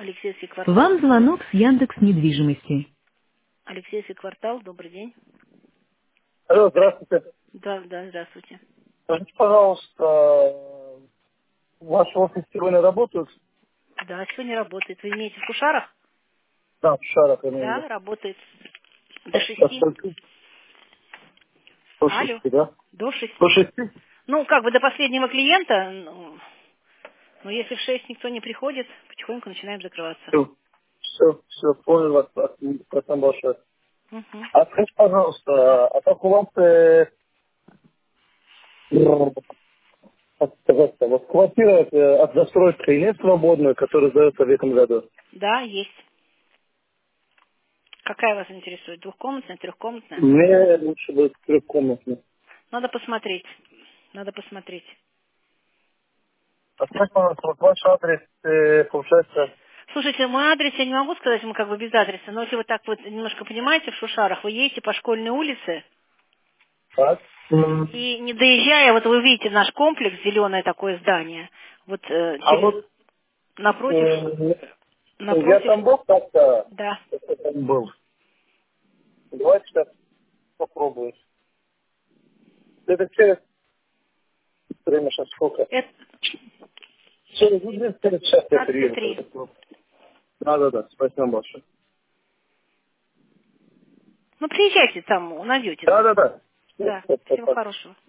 Алексеевский квартал. Вам звонок с Яндекс недвижимости. Алексеевский квартал, добрый день. Алло, здравствуйте. Да, да, здравствуйте. Скажите, пожалуйста, ваши офисы сегодня работают? Да, сегодня работает. Вы имеете в Кушарах? Да, в Шарах, я имею в виду. Да, работает до До 6. скольки? До Алло, 6, да? до 6. До 6? Ну, как бы до последнего клиента, но если в 6 никто не приходит, потихоньку начинаем закрываться. Все, понял вас, спасибо большое. Угу. А скажите, пожалуйста, а как у вас, как сказать-то, вот квартира от застройки нет свободной, которая сдается в этом году? Да, есть. Какая вас интересует? Двухкомнатная, трехкомнатная? Мне лучше будет трехкомнатная. Надо посмотреть. Надо посмотреть. А скажите, пожалуйста, вот ваш адрес, получается, Слушайте, мой адрес я не могу сказать, мы как бы без адреса, но если вы так вот немножко понимаете в Шушарах, вы едете по школьной улице, так? и не доезжая, вот вы видите наш комплекс, зеленое такое здание, вот А через вот напротив, я напротив, там был как-то, да. как-то там был. Давайте сейчас попробуем. Это через время сейчас сколько? Это Через час я приеду. 23. Да. Спасибо большое. Ну, приезжайте там, найдете нас. Да. Да, всего Все, хорошего.